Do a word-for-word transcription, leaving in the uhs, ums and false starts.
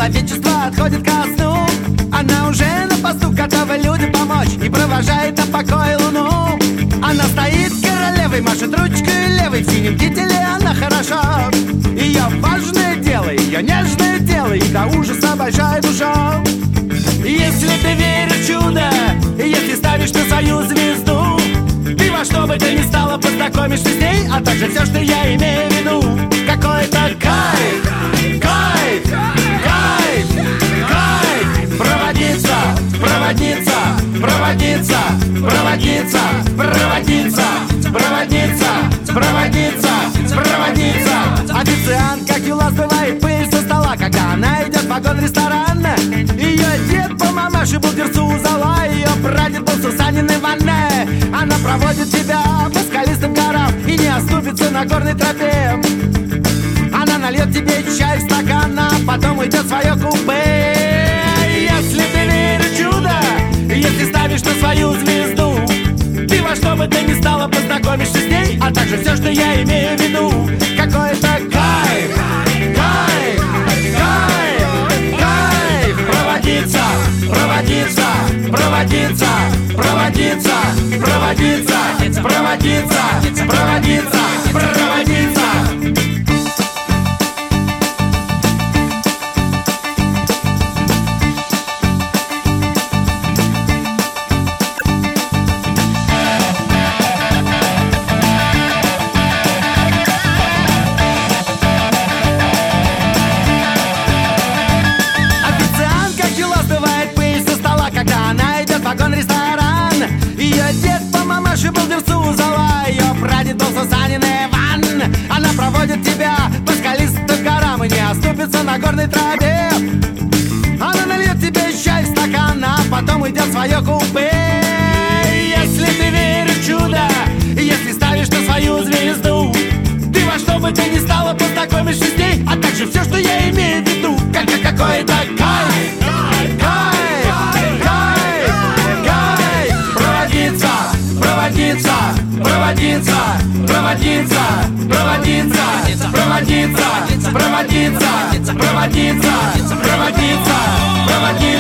человечество отходит ко сну. Она уже на посту, готова людям помочь и провожает на покой луну. Она стоит королевой, машет ручкой левой, в синем кителе она хороша. Ее важное дело, ее нежное тело и до ужаса большая душа. Если ты веришь в чудо, если ставишь на свою звезду, ты во что бы то ни стало познакомишься с ней, а также все, что я имею в виду. Какой-то кайф, кайф, кайф, кайф. Проводница, проводница, проводница, проводница, проводница, проводница, проводница, проводница. Официант, как юла, сбывает пыль со стола, когда она идет в вагон-ресторан. Ее дед по мамаше был дверцу у зала, ее прадед был Сусанин Иване. Она проводит тебя по скалистым горам и не оступится на горной тропе. Она нальет тебе чай в стакан, а потом уйдет в свое купе. Если ты веришь в чудо, если ставишь на свою звезду, ты во что бы то ни стало познакомишься с ней, а также все, что я имею в виду. Какой-то кайф, кайф, кайф, кайф. Проводница, проводница, проводница, проводница, проводница, проводница, проводница, проводница. Вагон-ресторан. Ее дед по мамаше был дверцу у зала, ее прадед был Сусанин Иван. Она проводит тебя по скалистым горам и не оступится на горной тропе. Она нальет тебе чай в стакан, а потом уйдет в свое купе. Если ты веришь в чудо, если ставишь на свою звезду, ты во что бы то ни стало познакомишься с ней, а также все, что я имею в виду. Как какой-то кайф, кайф, кайф. Проводница, проводница, проводница, проводница, проводница, проводница, проводница, проводница, проводница, проводница.